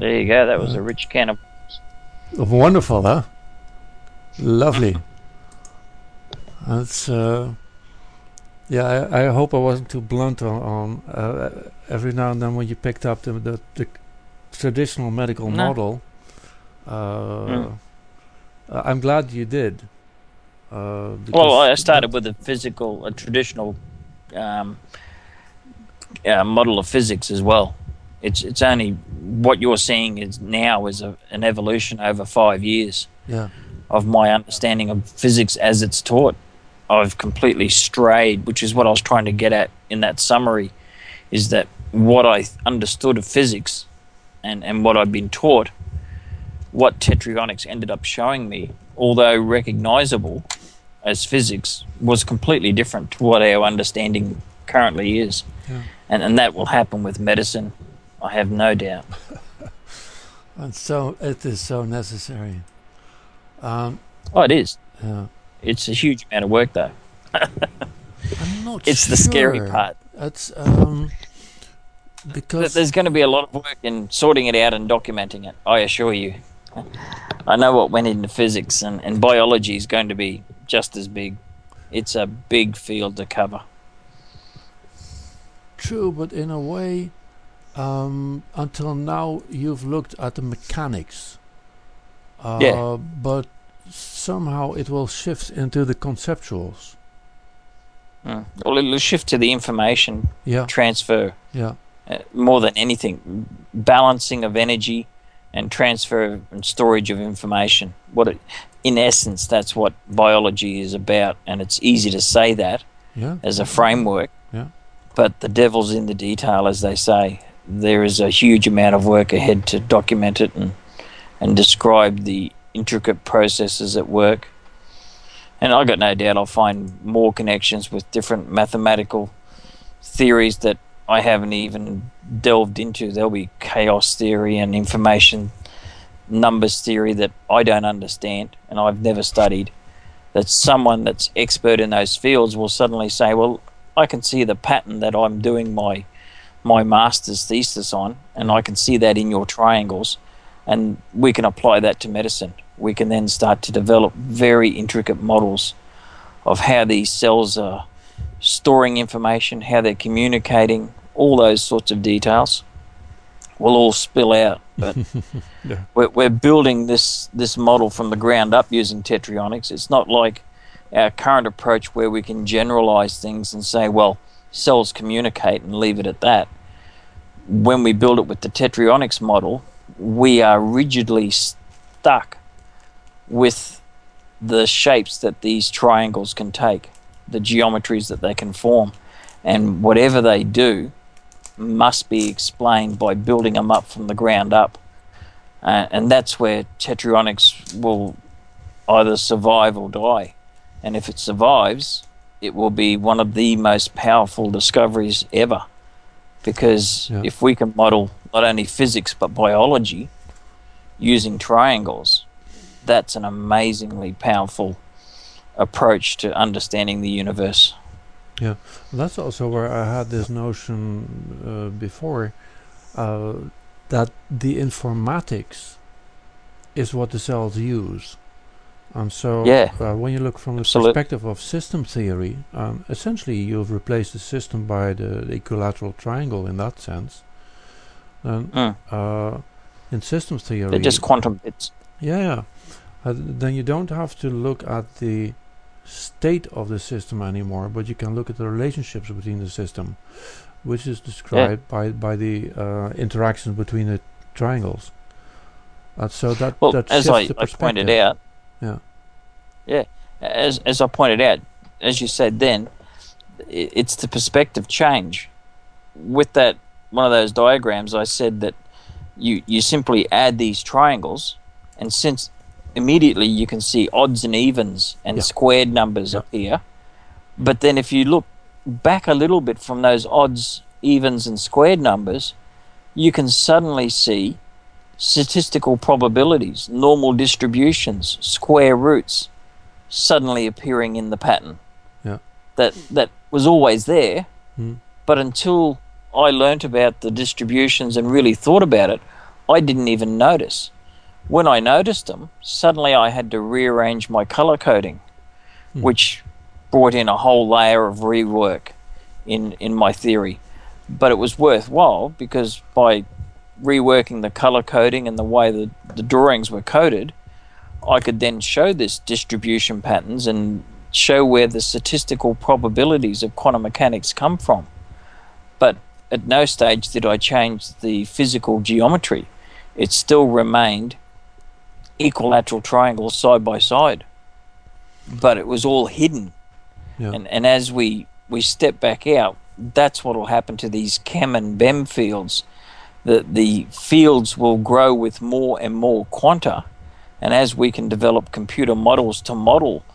There you go. That was a rich can of... Wonderful, huh? Lovely. That's yeah. I hope I wasn't too blunt on every now and then when you picked up the traditional medical model. I'm glad you did. Well, I started with a traditional model of physics as well. It's only what you're seeing is now is an evolution over 5 years of my understanding of physics as it's taught. I've completely strayed, which is what I was trying to get at in that summary, is that what I understood of physics and what I've been taught, what Tetrionics ended up showing me, although recognizable as physics, was completely different to what our understanding currently is. And that will happen with medicine, I have no doubt. And so it is so necessary. It is. Yeah. It's a huge amount of work, though. I'm not it's the scary part. It's because there's going to be a lot of work in sorting it out and documenting it, I assure you. I know what went into physics, and biology is going to be just as big. It's a big field to cover. True, but in a way, until now you've looked at the mechanics. But somehow it will shift into the conceptuals. Well, it'll shift to the information transfer. More than anything, balancing of energy and transfer and storage of information. In essence, that's what biology is about, and it's easy to say that as a framework. But the devil's in the detail, as they say. There is a huge amount of work ahead to document it and describe the intricate processes at work. And I've got no doubt I'll find more connections with different mathematical theories that I haven't even delved into. There'll be chaos theory and information numbers theory that I don't understand and I've never studied. That someone that's expert in those fields will suddenly say, well, I can see the pattern that I'm doing my master's thesis on, and I can see that in your triangles, and we can apply that to medicine. We can then start to develop very intricate models of how these cells are storing information, how they're communicating, all those sorts of details will all spill out. But we're building this model from the ground up using Tetrionics. It's not like our current approach where we can generalize things and say, well, cells communicate and leave it at that. When we build it with the Tetrionics model, we are rigidly stuck with the shapes that these triangles can take, the geometries that they can form, and whatever they do must be explained by building them up from the ground up. And that's where Tetrionics will either survive or die. And if it survives, it will be one of the most powerful discoveries ever. Because if we can model not only physics but biology using triangles, that's an amazingly powerful approach to understanding the universe. Yeah, that's also where I had this notion before, that the informatics is what the cells use. And so when you look from the perspective of system theory, essentially you've replaced the system by the equilateral triangle in that sense. And in system theory... They're just quantum bits. Then you don't have to look at the state of the system anymore, but you can look at the relationships between the system, which is described by the interactions between the triangles. So that as shifts the I pointed out, as I pointed out, as you said then, it's the perspective change. With that, one of those diagrams, I said that you simply add these triangles, and since immediately you can see odds and evens and squared numbers appear. But then if you look back a little bit from those odds, evens and squared numbers, you can suddenly see statistical probabilities, normal distributions, square roots suddenly appearing in the pattern. That was always there, but until I learnt about the distributions and really thought about it, I didn't even notice. When I noticed them, suddenly I had to rearrange my color coding, which brought in a whole layer of rework in my theory. But it was worthwhile because by reworking the color coding and the way the drawings were coded, I could then show this distribution patterns and show where the statistical probabilities of quantum mechanics come from. But at no stage did I change the physical geometry. It still remained equilateral triangles side by side, but it was all hidden. Yeah. And as we step back out, that's what will happen to these chem and BEM fields. The fields will grow with more and more quanta, and as we can develop computer models to model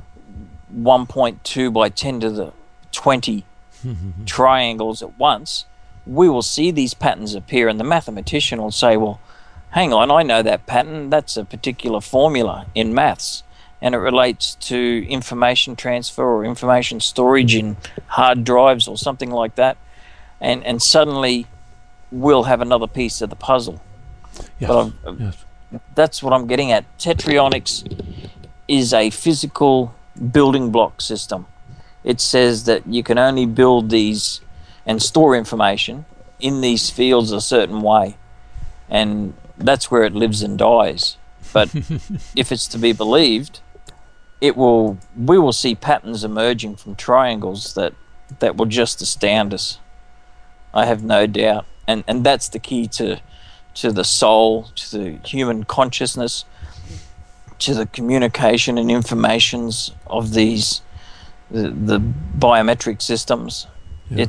1.2 by 10 to the 20 triangles at once, we will see these patterns appear, and the mathematician will say, well, hang on, I know that pattern. That's a particular formula in maths, and it relates to information transfer or information storage in hard drives or something like that. And suddenly we'll have another piece of the puzzle. Yes. But that's what I'm getting at. Tetraionics is a physical building block system. It says that you can only build these and store information in these fields a certain way, and that's where it lives and dies. But if it's to be believed, we will see patterns emerging from triangles that will just astound us. I have no doubt. And that's the key to the soul, to the human consciousness, to the communication and informations of these the biometric systems. Yeah.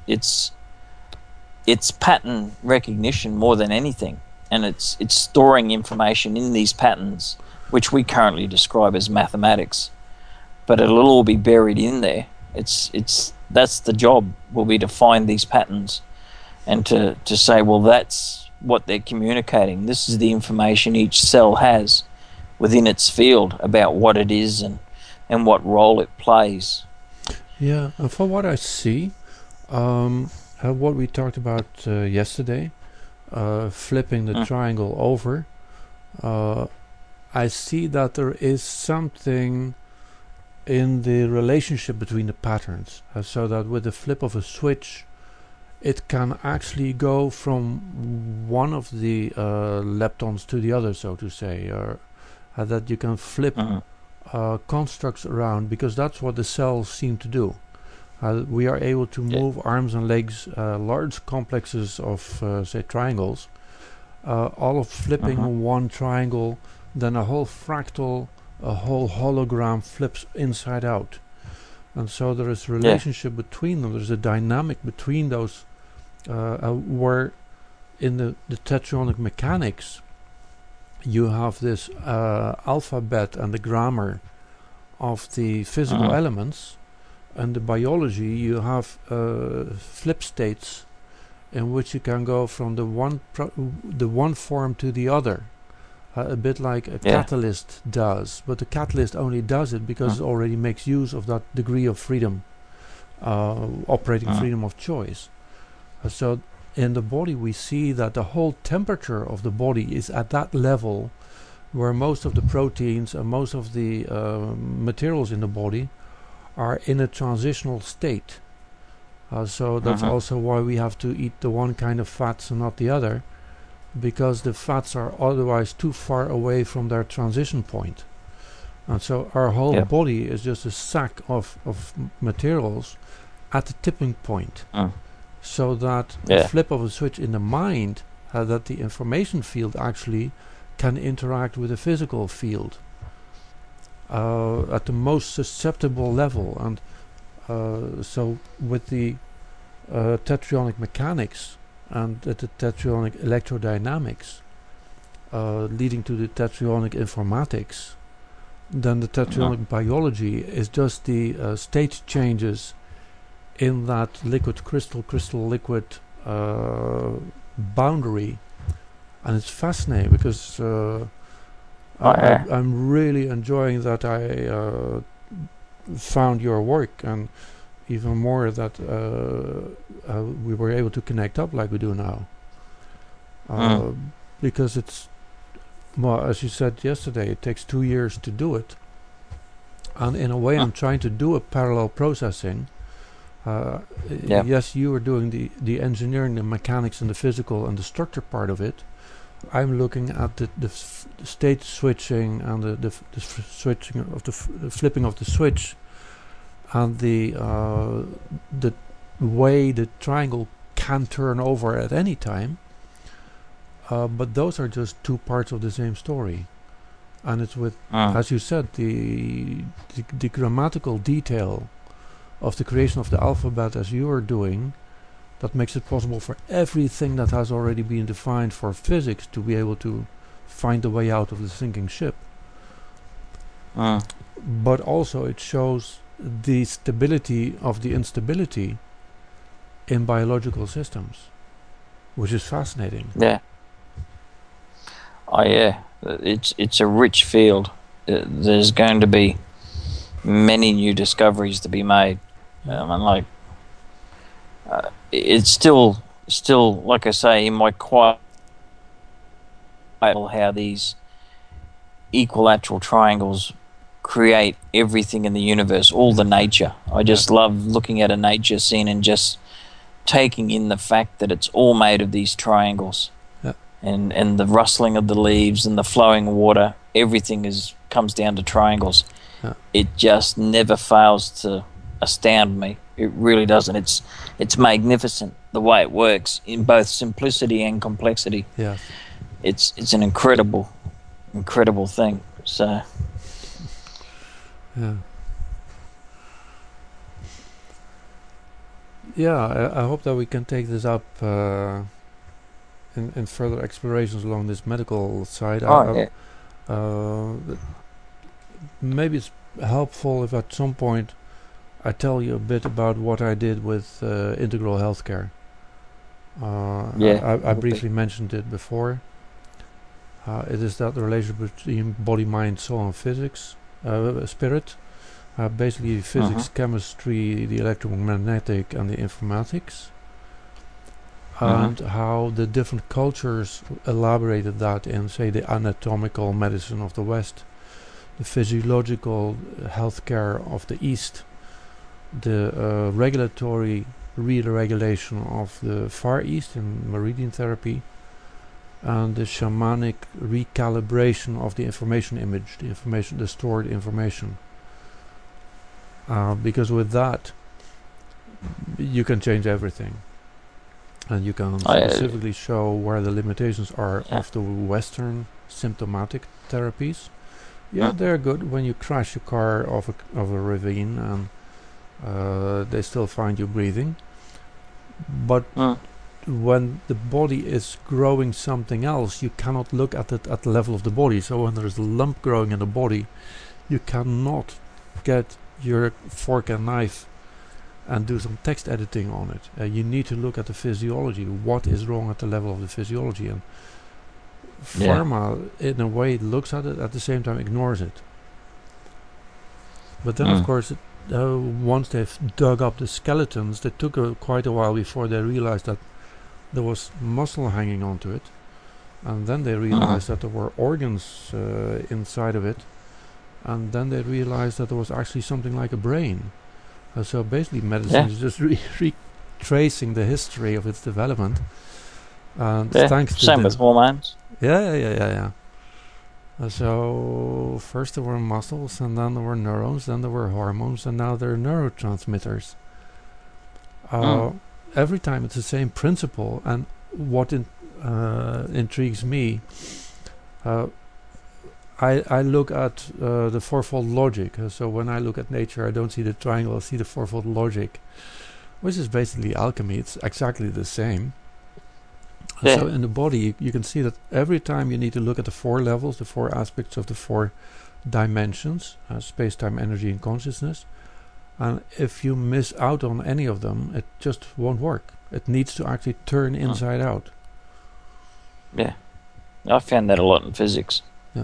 It's pattern recognition more than anything, and it's storing information in these patterns, which we currently describe as mathematics, but it'll all be buried in there. That's the job, will be to find these patterns and to say, well, that's what they're communicating. This is the information each cell has within its field about what it is and what role it plays. Yeah, and for what I see, what we talked about yesterday, flipping the triangle over, I see that there is something in the relationship between the patterns, so that with the flip of a switch, it can actually go from one of the leptons to the other, so to say, or that you can flip constructs around, because that's what the cells seem to do. We are able to move arms and legs, large complexes of, say, triangles, all of flipping one triangle, then a whole fractal, a whole hologram flips inside out. And so there is a relationship between them. There's a dynamic between those, where in the tetraionic mechanics, you have this alphabet and the grammar of the physical elements, and the biology you have flip states in which you can go from the one form to the other, a bit like a catalyst does, but the catalyst only does it because it already makes use of that degree of freedom, operating freedom of choice. So in the body we see that the whole temperature of the body is at that level where most of the proteins and most of the materials in the body are in a transitional state. So that's also why we have to eat the one kind of fats and not the other, because the fats are otherwise too far away from their transition point. And so our whole body is just a sack of materials at the tipping point. So that the flip of a switch in the mind, that the information field actually can interact with the physical field at the most susceptible level. And so with the tetraionic mechanics and the tetraionic electrodynamics leading to the tetraionic informatics, then the tetraionic biology is just the state changes in that liquid crystal liquid boundary. And it's fascinating because I'm really enjoying that I found your work, and even more that we were able to connect up like we do now. because it's, well, as you said yesterday, it takes 2 years to do it. And in a way, I'm trying to do a parallel processing. Yes, you are doing the engineering, the mechanics, and the physical and the structure part of it. I'm looking at the state switching and the switching of the flipping of the switch, and the way the triangle can turn over at any time. But those are just two parts of the same story. And it's with, as you said, the grammatical detail of the creation of the alphabet as you are doing, that makes it possible for everything that has already been defined for physics to be able to find a way out of the sinking ship. But also it shows the stability of the instability in biological systems, which is fascinating. Yeah. Oh yeah, it's a rich field. There's going to be many new discoveries to be made. It's still like I say in my quiet how these equilateral triangles create everything in the universe, all the nature. I just love looking at a nature scene and just taking in the fact that it's all made of these triangles. And the rustling of the leaves and the flowing water, everything comes down to triangles. It just never fails to astound me. It really doesn't. It's magnificent the way it works in both simplicity and complexity. Yeah, it's an incredible thing. So I hope that we can take this up in further explorations along this medical side. Maybe it's helpful if at some point I tell you a bit about what I did with integral healthcare. I briefly mentioned it before. It is that the relationship between body, mind, soul, and physics, spirit. Basically physics, chemistry, the electromagnetic, and the informatics. And how the different cultures elaborated that in, say, the anatomical medicine of the West, the physiological healthcare of the East, the regulatory re-regulation of the Far East in meridian therapy, and the shamanic recalibration of the information image, the stored information. Because with that, you can change everything. And you can specifically show where the limitations are of the Western symptomatic therapies. They're good when you crash your car off a ravine and they still find you breathing. But when the body is growing something else, you cannot look at it at the level of the body. So when there's a lump growing in the body, you cannot get your fork and knife and do some text editing on it. You need to look at the physiology. What is wrong at the level of the physiology? And pharma, in a way, looks at it, at the same time ignores it. But then, of course, once they've dug up the skeletons, they took quite a while before they realized that there was muscle hanging onto it. And then they realized that there were organs inside of it. And then they realized that there was actually something like a brain. So basically medicine is just retracing the history of its development. And thanks to same with hormones. So first there were muscles, and then there were neurons, then there were hormones, and now there are neurotransmitters. Every time it's the same principle, and what intrigues me, I look at the fourfold logic. So when I look at nature, I don't see the triangle, I see the fourfold logic, which is basically alchemy. It's exactly the same. So in the body, you can see that every time you need to look at the four levels, the four aspects of the four dimensions, space, time, energy, and consciousness. And if you miss out on any of them, it just won't work. It needs to actually turn inside out. Yeah, I found that a lot in physics.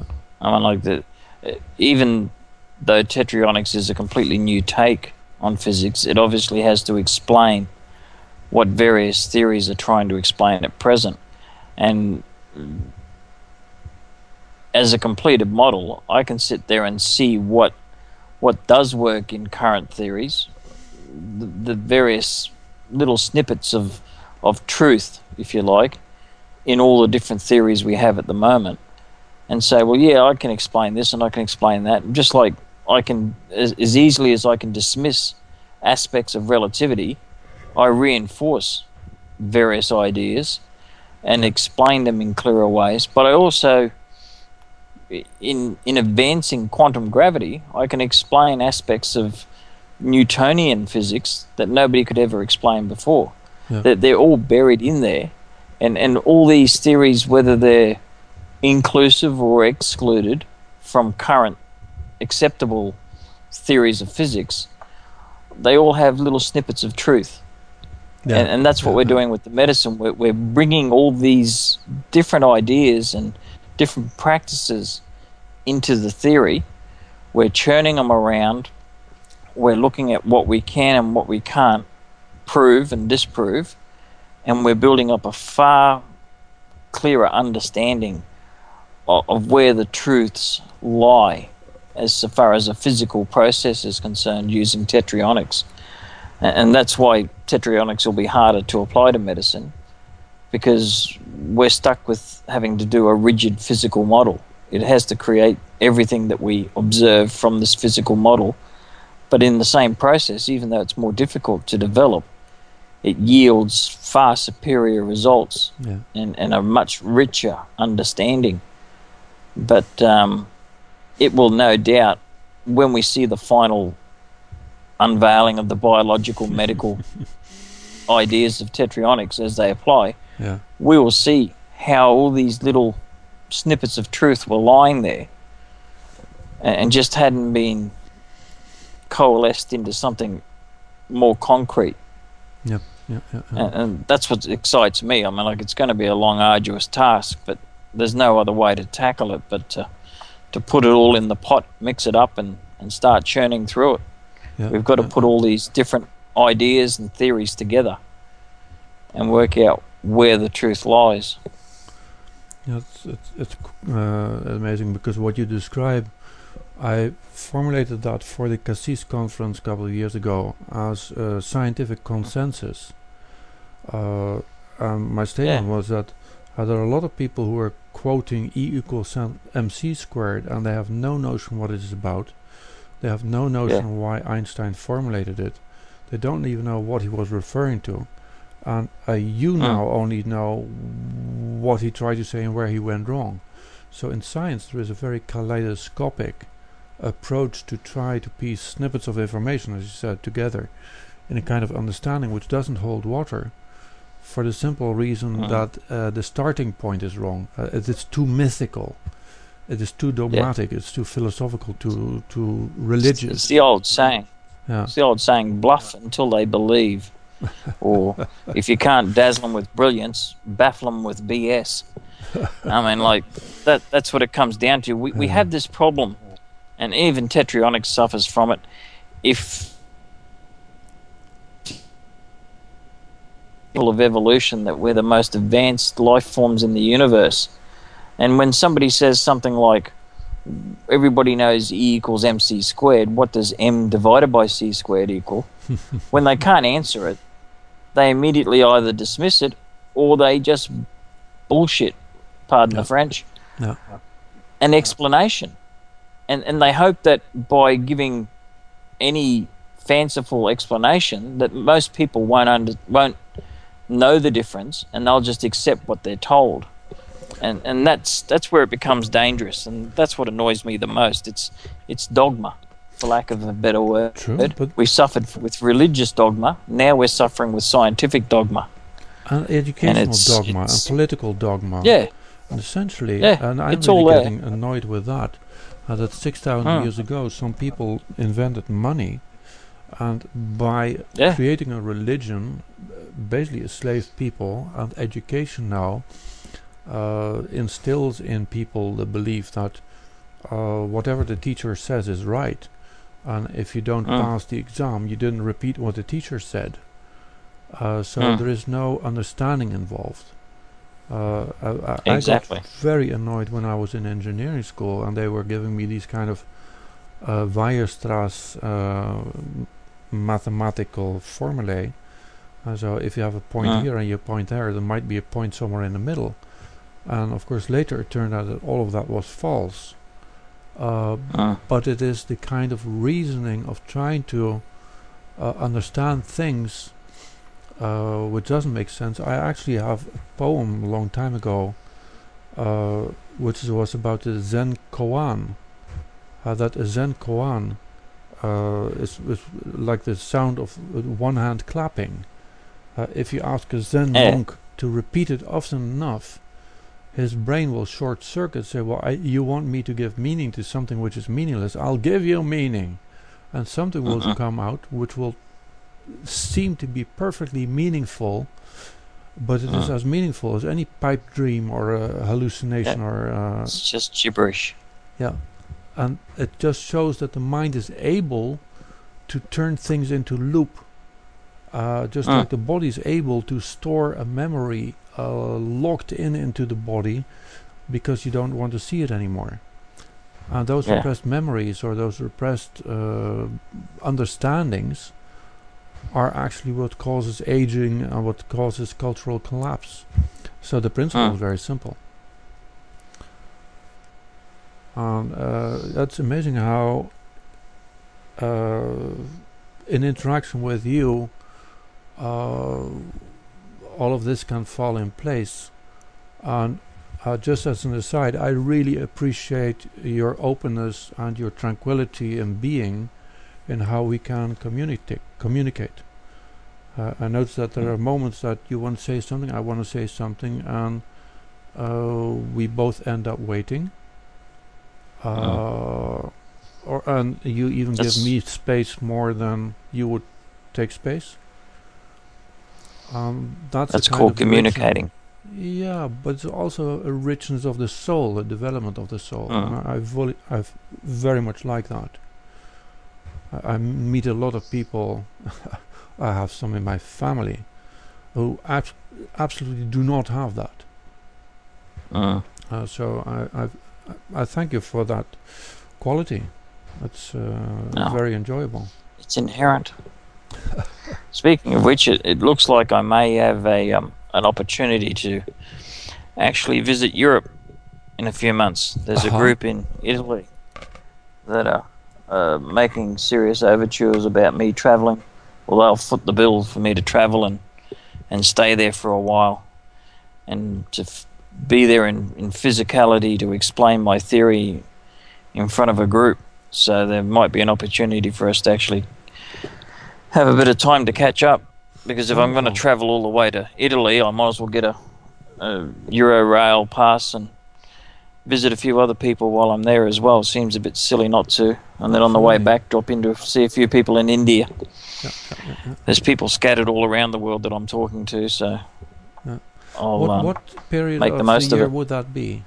Even though tetraionics is a completely new take on physics, it obviously has to explain what various theories are trying to explain at present. And as a completed model, I can sit there and see what does work in current theories, the various little snippets of truth, if you like, in all the different theories we have at the moment, and say, well, yeah, I can explain this and I can explain that. Just like I can, as easily as I can dismiss aspects of relativity, I reinforce various ideas and explain them in clearer ways. But I also, in advancing quantum gravity, I can explain aspects of Newtonian physics that nobody could ever explain before. Yeah. That they're all buried in there, and all these theories, whether they're inclusive or excluded from current acceptable theories of physics, they all have little snippets of truth. Yeah. And that's what we're doing with the medicine. We're bringing all these different ideas and different practices into the theory. We're churning them around. We're looking at what we can and what we can't prove and disprove. And we're building up a far clearer understanding of where the truths lie as far as a physical process is concerned using tetraionics. And that's why tetraionics will be harder to apply to medicine, because we're stuck with having to do a rigid physical model. It has to create everything that we observe from this physical model, but in the same process, even though it's more difficult to develop, it yields far superior results and a much richer understanding. But it will no doubt, when we see the final unveiling of the biological medical ideas of tetraionics as they apply, we will see how all these little snippets of truth were lying there and just hadn't been coalesced into something more concrete. And that's what excites me. I mean, like, it's going to be a long, arduous task, but there's no other way to tackle it but to put it all in the pot, mix it up, and start churning through it. We've got to put all these different ideas and theories together and work out where the truth lies. It's amazing, because what you describe, I formulated that for the Cassis conference a couple of years ago as a scientific consensus. My statement was that there are a lot of people who are quoting E equals mc squared, and they have no notion what it is about. They have no notion why Einstein formulated it. They don't even know what he was referring to. And you now only know what he tried to say and where he went wrong. So in science there is a very kaleidoscopic approach to try to piece snippets of information, as you said, together in a kind of understanding which doesn't hold water, for the simple reason that the starting point is wrong. It's too mythical. It is too dogmatic. It's too philosophical, too religious. It's the old saying. It's the old saying, bluff until they believe. Or if you can't dazzle them with brilliance, baffle them with BS. I mean, like, that's what it comes down to. We have this problem, and even tetraionics suffers from it. If of evolution, that we're the most advanced life forms in the universe, and when somebody says something like, everybody knows E equals mc squared, what does m divided by c squared equal? When they can't answer it, they immediately either dismiss it or they just bullshit, pardon the French, an explanation. And they hope that by giving any fanciful explanation that most people won't know the difference, and they'll just accept what they're told. And that's where it becomes dangerous, and that's what annoys me the most. It's dogma, for lack of a better word. True, but we suffered with religious dogma. Now we're suffering with scientific dogma, and educational dogma, and political dogma. And essentially, and I'm it's really all getting annoyed with that. That 6,000 years ago, some people invented money, and by creating a religion, basically enslaved people, and education now instills in people the belief that whatever the teacher says is right, and if you don't pass the exam, you didn't repeat what the teacher said. So there is no understanding involved. Exactly. I got very annoyed when I was in engineering school and they were giving me these kind of Weierstrass mathematical formulae. So if you have a point here and you point there might be a point somewhere in the middle. And of course later it turned out that all of that was false. But it is the kind of reasoning of trying to understand things which doesn't make sense. I actually have a poem a long time ago which was about the Zen koan. That a Zen koan is like the sound of one hand clapping. If you ask a Zen monk to repeat it often enough, his brain will short circuit, say, well, you want me to give meaning to something which is meaningless, I'll give you meaning. And something will come out which will seem to be perfectly meaningful, but it is as meaningful as any pipe dream or a hallucination or... it's just gibberish. Yeah. And it just shows that the mind is able to turn things into loop. Just like the body is able to store a memory locked into the body because you don't want to see it anymore. And those repressed memories or those repressed understandings are actually what causes aging and what causes cultural collapse. So the principle is very simple. And that's amazing how in interaction with you all of this can fall in place. And just as an aside, I really appreciate your openness and your tranquility in being in how we can communicate. I notice that there are moments that you want to say something, I want to say something, and we both end up waiting. And you even give me space more than you would take space. That's called communicating. Yeah, but it's also a richness of the soul, a development of the soul. I very much like that. I meet a lot of people. I have some in my family who absolutely do not have that. So I thank you for that quality. It's very enjoyable. It's inherent. Speaking of which, it looks like I may have an opportunity to actually visit Europe in a few months. There's a group in Italy that are making serious overtures about me travelling. Well, they'll foot the bill for me to travel and stay there for a while and to be there in physicality to explain my theory in front of a group. So there might be an opportunity for us to actually have a bit of time to catch up, because if I'm going to travel all the way to Italy, I might as well get a Eurorail pass and visit a few other people while I'm there as well. Seems a bit silly not to. And then on the way back, drop in to see a few people in India. There's people scattered all around the world that I'm talking to, so I'll what period make of the most the year of it. would that be?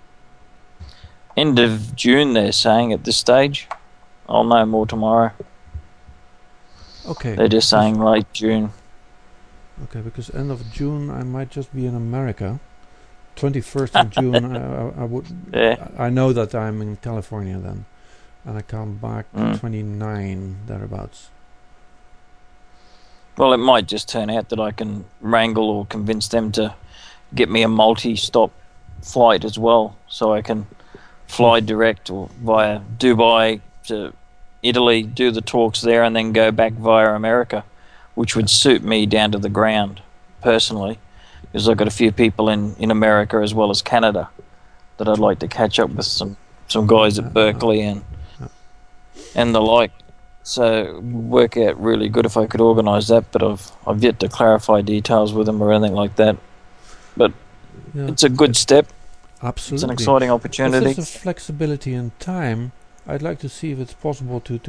End of June, they're saying at this stage. I'll know more tomorrow. Okay. They're just saying late June. Okay, because end of June I might just be in America. 21st of June I would. I know that I'm in California then, and I come back 29 thereabouts. Well, it might just turn out that I can wrangle or convince them to get me a multi-stop flight as well, so I can fly direct or via Dubai to Italy, do the talks there, and then go back via America, which would suit me down to the ground personally, because I've got a few people in America as well as Canada that I'd like to catch up with, some guys at Berkeley and the like. So work out really good if I could organise that, but I've yet to clarify details with them or anything like that. But it's a good step. Absolutely, it's an exciting opportunity. If there's a flexibility in time, I'd like to see if it's possible to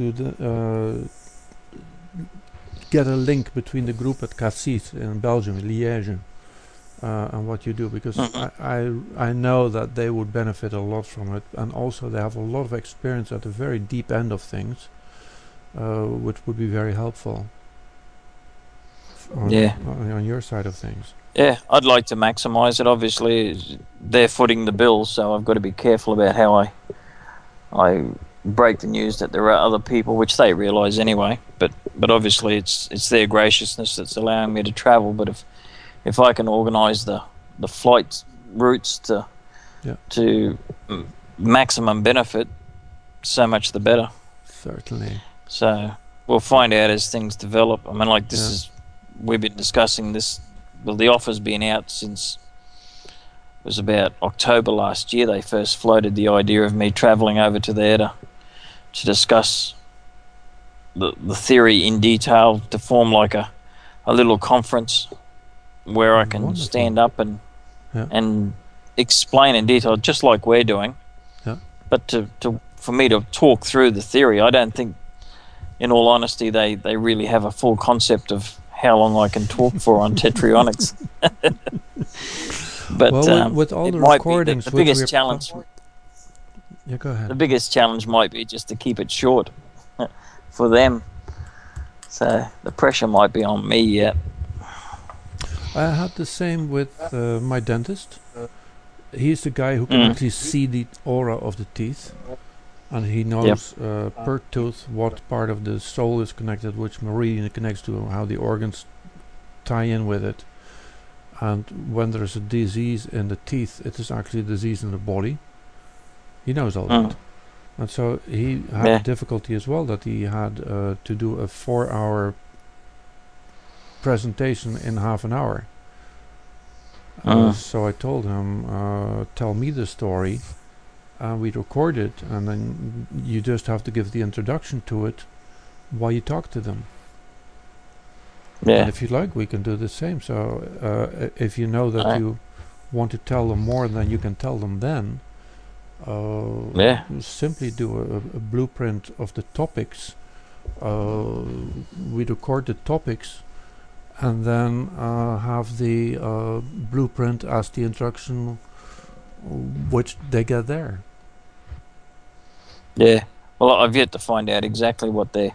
get a link between the group at Cassis in Belgium, Liège, and what you do, because I know that they would benefit a lot from it, and also they have a lot of experience at the very deep end of things, which would be very helpful. on your side of things. Yeah, I'd like to maximise it. Obviously, they're footing the bill, so I've got to be careful about how I break the news that there are other people, which they realise anyway. But obviously, it's their graciousness that's allowing me to travel. But if I can organise the flight routes to maximum benefit, so much the better. Certainly. So we'll find out as things develop. I mean, like we've been discussing this. Well, the offer's been out since it was about October last year. They first floated the idea of me travelling over to there to discuss the theory in detail, to form like a little conference where I can stand up and explain in detail, just like we're doing. Yeah. But for me to talk through the theory, I don't think, in all honesty, they really have a full concept of how long I can talk for on tetraionics. But with all the recordings, the biggest challenge. Yeah, go ahead. The biggest challenge might be just to keep it short for them. So the pressure might be on me yet. I had the same with my dentist. He's the guy who can actually see the aura of the teeth. And he knows per tooth what part of the soul is connected, which meridian it connects to, how the organs tie in with it. And when there's a disease in the teeth, it is actually a disease in the body. He knows all that. And so he had a difficulty as well, that he had to do a 4-hour presentation in half an hour. So I told him, tell me the story. We record it, and then you just have to give the introduction to it while you talk to them. Yeah. And if you like, we can do the same. So if you know that you want to tell them more than you can tell them then, simply do a blueprint of the topics. We record the topics, and then have the blueprint as the introduction, which they get there. Yeah, well, I've yet to find out exactly what the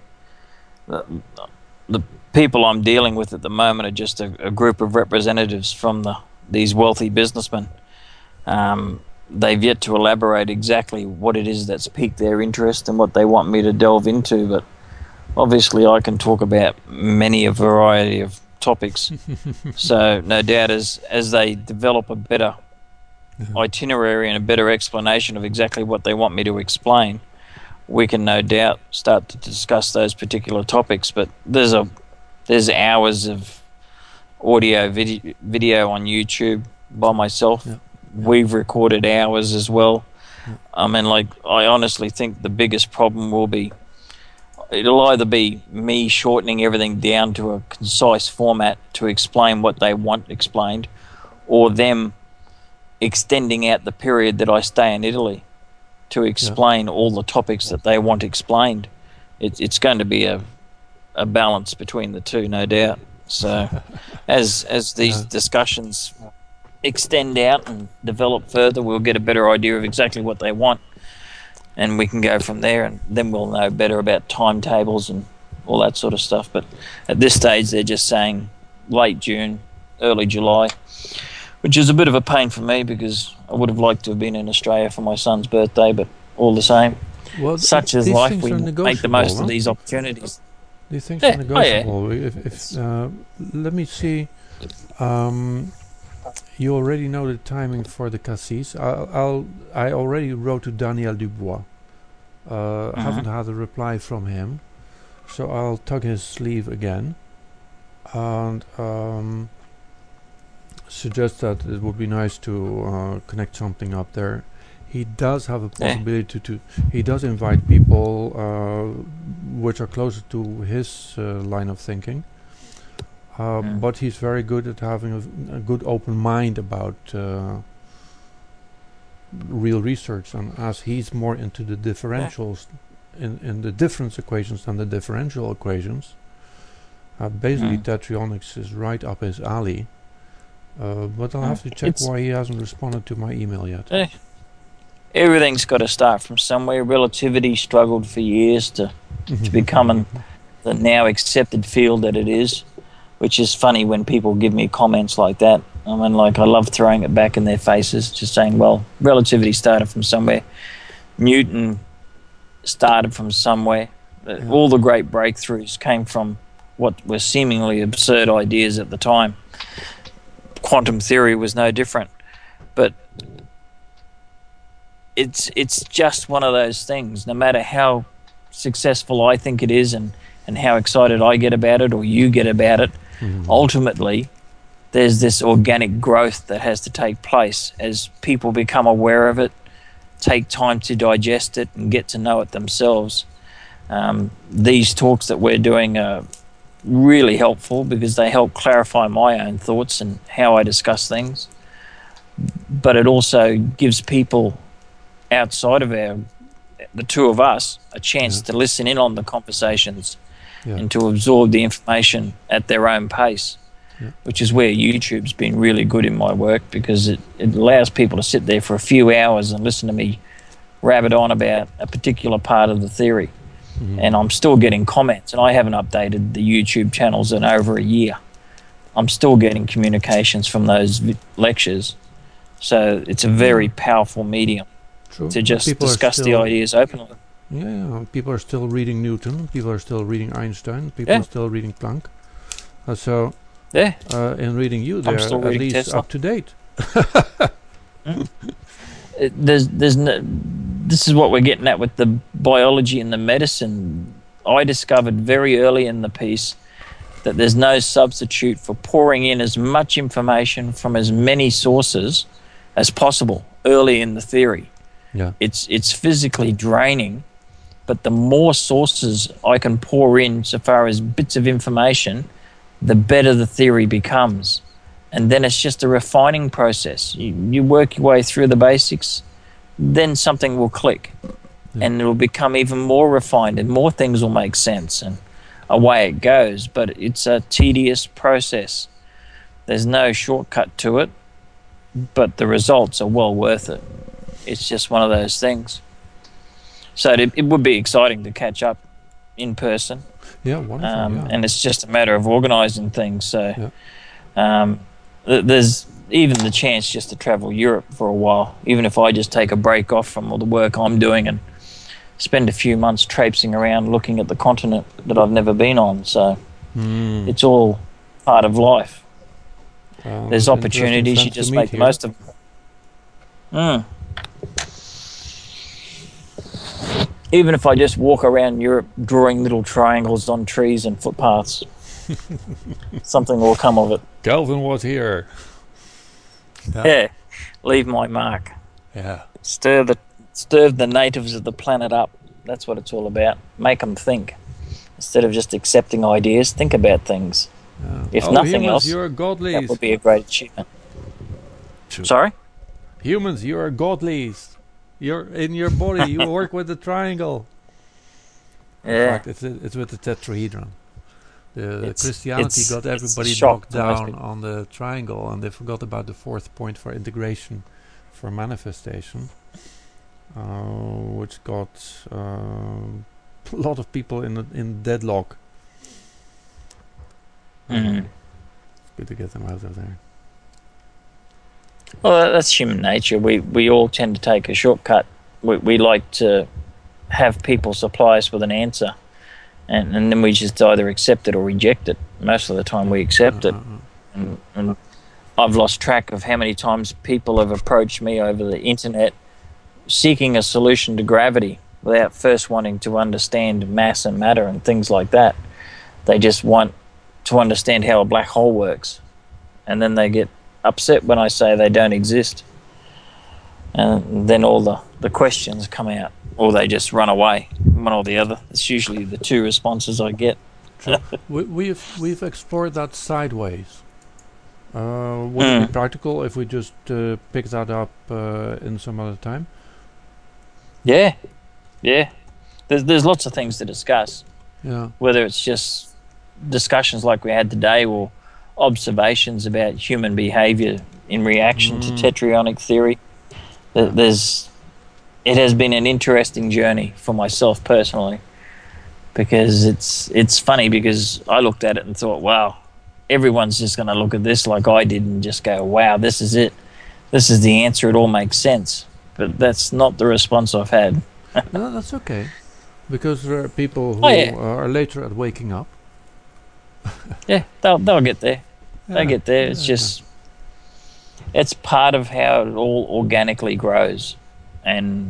people I'm dealing with at the moment are just a group of representatives from these wealthy businessmen. They've yet to elaborate exactly what it is that's piqued their interest and what they want me to delve into, but obviously I can talk about a variety of topics. So no doubt as they develop a better itinerary and a better explanation of exactly what they want me to explain, we can no doubt start to discuss those particular topics. But there's hours of audio video on YouTube by myself. We've recorded hours as well. I mean, like, I honestly think the biggest problem will be, it'll either be me shortening everything down to a concise format to explain what they want explained, or them extending out the period that I stay in Italy to explain all the topics that they want explained. It's going to be a balance between the two, no doubt. So as these discussions extend out and develop further, we'll get a better idea of exactly what they want, and we can go from there, and then we'll know better about timetables and all that sort of stuff. But at this stage, they're just saying late June, early July, which is a bit of a pain for me because I would have liked to have been in Australia for my son's birthday, but all the same, well, such is life. We make the most of these opportunities. These things are negotiable. Let me see. You already know the timing for the Cassis. I already wrote to Daniel Dubois. Haven't had a reply from him, so I'll tug his sleeve again and suggest that it would be nice to connect something up there. He does have a possibility to. He does invite people which are closer to his line of thinking. But he's very good at having a good open mind about real research, and as he's more into the differentials in the difference equations than the differential equations, basically tetraionics is right up his alley. But I'll have to check why he hasn't responded to my email yet. Everything's got to start from somewhere. Relativity struggled for years to become the now accepted field that it is. which is funny when people give me comments like that. I mean, like, I love throwing it back in their faces, just saying, well, relativity started from somewhere. Newton started from somewhere. Yeah. All the great breakthroughs came from what were seemingly absurd ideas at the time. Quantum theory was no different. But it's just one of those things. No matter how successful I think it is and how excited I get about it or you get about it, ultimately there's this organic growth that has to take place as people become aware of it, take time to digest it and get to know it themselves. These talks that we're doing are really helpful because they help clarify my own thoughts and how I discuss things. But it also gives people outside of the two of us a chance to listen in on the conversations and to absorb the information at their own pace, which is where YouTube's been really good in my work, because it allows people to sit there for a few hours and listen to me rabbit on about a particular part of the theory. And I'm still getting comments, and I haven't updated the YouTube channels in over a year. I'm still getting communications from those lectures. So it's a very powerful medium to just discuss the ideas openly. Yeah, people are still reading Newton, people are still reading Einstein, people are still reading Planck. In reading you, they're at least Tesla. Up to date. This is what we're getting at with the biology and the medicine. I discovered very early in the piece that there's no substitute for pouring in as much information from as many sources as possible early in the theory. Yeah. It's physically draining, but the more sources I can pour in so far as bits of information, the better the theory becomes. And then it's just a refining process. You work your way through the basics, then something will click and it'll become even more refined and more things will make sense, and away it goes. But it's a tedious process. There's no shortcut to it, but the results are well worth it. It's just one of those things. So it would be exciting to catch up in person. Yeah, wonderful. And it's just a matter of organising things. So there's even the chance just to travel Europe for a while, even if I just take a break off from all the work I'm doing and spend a few months traipsing around looking at the continent that I've never been on. So it's all part of life. There's opportunities, you just make the most of them. Even if I just walk around Europe drawing little triangles on trees and footpaths, something will come of it. Kelvin was here. Yeah, leave my mark. Yeah. Stir the natives of the planet up. That's what it's all about. Make them think. Instead of just accepting ideas, think about things. If nothing humans, else, that would be a great achievement. True. Sorry? Humans, you are godlies. You're in your body. You work with the triangle. Yeah. In fact, it's with the tetrahedron. The Christianity got everybody knocked down on the triangle, and they forgot about the fourth point for integration, for manifestation, which got a lot of people in deadlock. It's good to get them out of there. Well, that's human nature. We all tend to take a shortcut. We like to have people supply us with an answer, and then we just either accept it or reject it. Most of the time we accept it. And I've lost track of how many times people have approached me over the internet seeking a solution to gravity without first wanting to understand mass and matter and things like that. They just want to understand how a black hole works, and then they get upset when I say they don't exist, and then all the questions come out, or they just run away, one or the other. It's usually the two responses I get. We've explored that sideways. Would it be practical if we just pick that up in some other time? Yeah. There's lots of things to discuss. Yeah. Whether it's just discussions like we had today, or observations about human behavior in reaction to tetraionic theory. It has been an interesting journey for myself personally, because it's funny, because I looked at it and thought, wow, everyone's just going to look at this like I did and just go, wow, this is it. This is the answer. It all makes sense. But that's not the response I've had. No, that's okay. Because there are people who are later at waking up. Yeah, they'll get there. They get there. It's just, it's part of how it all organically grows. And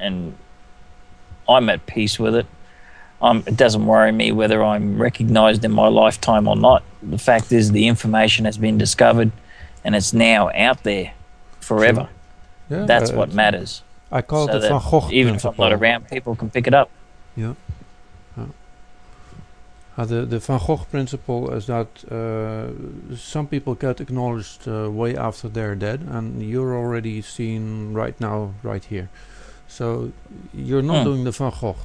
I'm at peace with it. It doesn't worry me whether I'm recognised in my lifetime or not. The fact is the information has been discovered and it's now out there forever. Sure. Yeah, that's what matters. I call it the Van Gogh even principle. if I'm not around, people can pick it up. Yeah. The Van Gogh principle is that some people get acknowledged way after they're dead, and you're already seen right now, right here. So you're not doing the Van Gogh.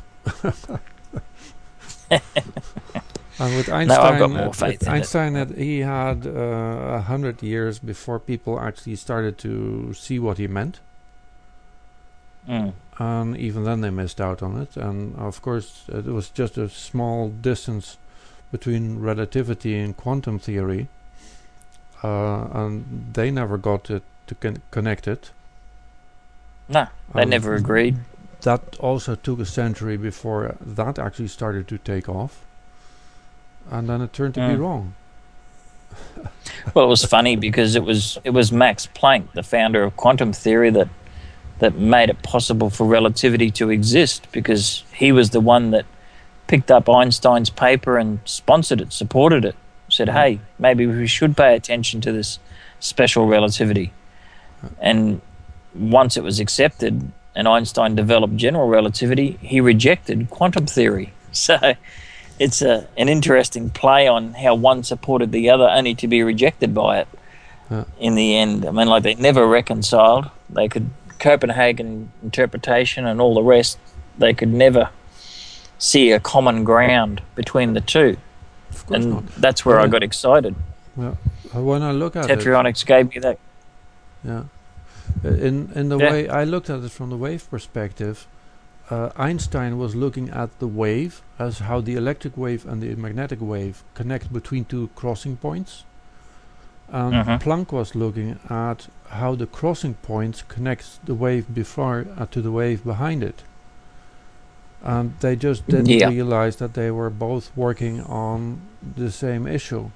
And with Einstein, no, I've got more faith in Einstein he had 100 years before people actually started to see what he meant. And even then they missed out on it. And of course it was just a small distance between relativity and quantum theory, and they never got it to connect it. No, they never agreed. That also took a century before that actually started to take off, and then it turned to be wrong. Well, it was funny because it was Max Planck, the founder of quantum theory, that made it possible for relativity to exist, because he was the one that picked up Einstein's paper and sponsored it, supported it, said, hey, maybe we should pay attention to this special relativity. And once it was accepted and Einstein developed general relativity, he rejected quantum theory. So it's an interesting play on how one supported the other only to be rejected by it in the end. I mean, like, they never reconciled. They could, Copenhagen interpretation and all the rest, they could never see a common ground between the two. Of course and not. That's where I got excited. Yeah. When I look at Tetronics gave me that. Yeah. In the way I looked at it from the wave perspective, Einstein was looking at the wave as how the electric wave and the magnetic wave connect between two crossing points. And Planck was looking at how the crossing points connect the wave before to the wave behind it. And they just didn't realize that they were both working on the same issue.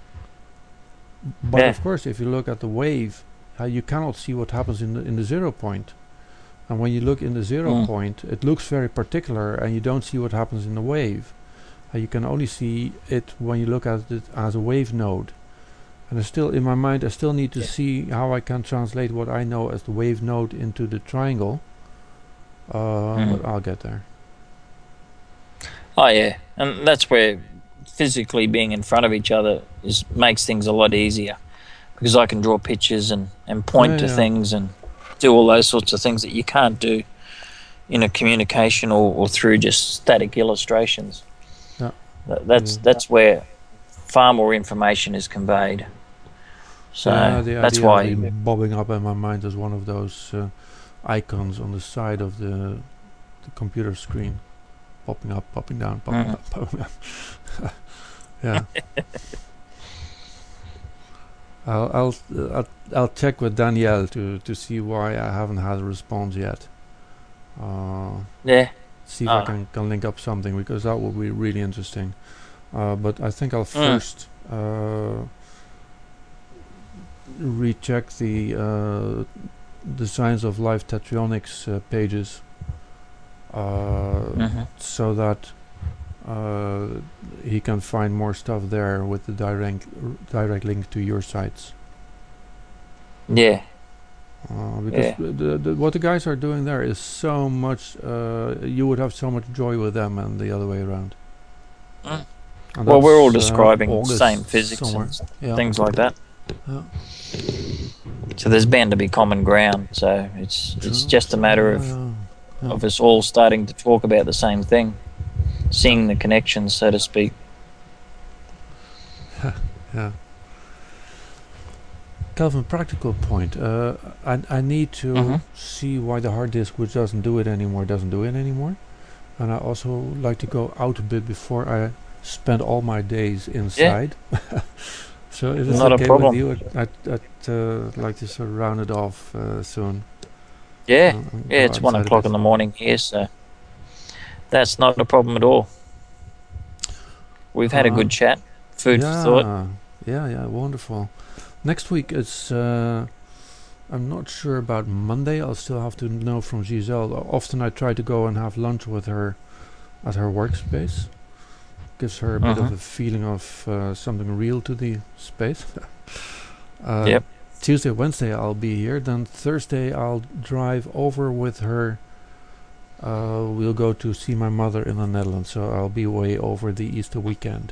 But of course, if you look at the wave, you cannot see what happens in the 0 point. And when you look in the 0 point, it looks very particular, and you don't see what happens in the wave. You can only see it when you look at it as a wave node. And still, in my mind, I still need to see how I can translate what I know as the wave node into the triangle. But I'll get there. Oh yeah, and that's where physically being in front of each other makes things a lot easier, because I can draw pictures and point to things and do all those sorts of things that you can't do in a communication or through just static illustrations. Yeah. That's where far more information is conveyed. So that's why bobbing up in my mind as one of those icons on the side of the computer screen. Popping up, popping down, popping up, popping up. Yeah. I'll check with Danielle to see why I haven't had a response yet. See if I can link up something, because that would be really interesting. But I think I'll first recheck the Science of Life Tetronics pages. So that he can find more stuff there with the direct link to your sites. Yeah. Because what the guys are doing there is so much. You would have so much joy with them, and the other way around. Well, we're all describing the same physics and things like that. So there's bound to be common ground. So it's just a matter of us all starting to talk about the same thing, seeing the connections, so to speak. Yeah. Calvin, practical point. I need to see why the hard disk, which doesn't do it anymore, and I also like to go out a bit before I spend all my days inside. So if it's not okay a problem. with you, I'd like to sort of round it off soon. Yeah, it's 1 o'clock in the morning here, so that's not a problem at all. We've had a good chat. Food for thought. Yeah, wonderful. Next week it's I'm not sure about Monday. I'll still have to know from Giselle. Often I try to go and have lunch with her at her workspace. Gives her a bit of a feeling of something real to the space. Yep. Tuesday, Wednesday I'll be here. Then Thursday I'll drive over with her. We'll go to see my mother in the Netherlands, so I'll be away over the Easter weekend.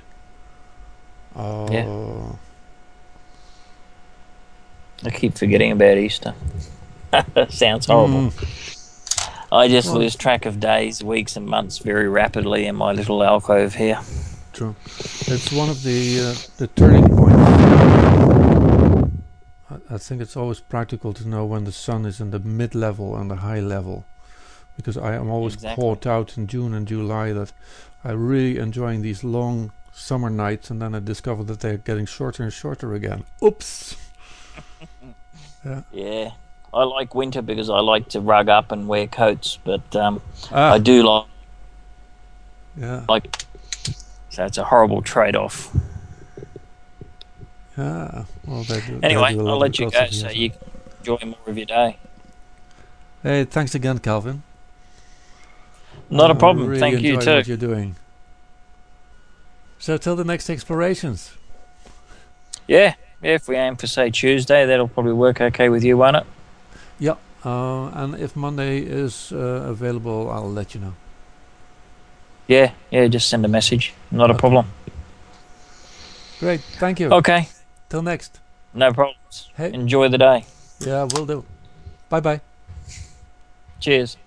I keep forgetting about Easter. Sounds horrible. I just lose track of days, weeks and months very rapidly in my little alcove here. True. It's one of the turning points. I think it's always practical to know when the sun is in the mid-level and the high level. Because I am always caught out in June and July that I'm really enjoying these long summer nights, and then I discover that they're getting shorter and shorter again. Oops! Yeah. I like winter because I like to rug up and wear coats, but I do like... So it's a horrible trade-off. Yeah. Well, anyway, I'll let you go so you can enjoy more of your day. Hey, thanks again, Calvin. Not a problem. Really Thank you too. What you're doing. So till the next explorations. Yeah, if we aim for say Tuesday, that'll probably work okay with you, won't it? Yeah. And if Monday is available, I'll let you know. Yeah, just send a message. Not a problem. Great, thank you. Okay. Till next. No problems. Hey. Enjoy the day. Yeah, will do. Bye-bye. Cheers.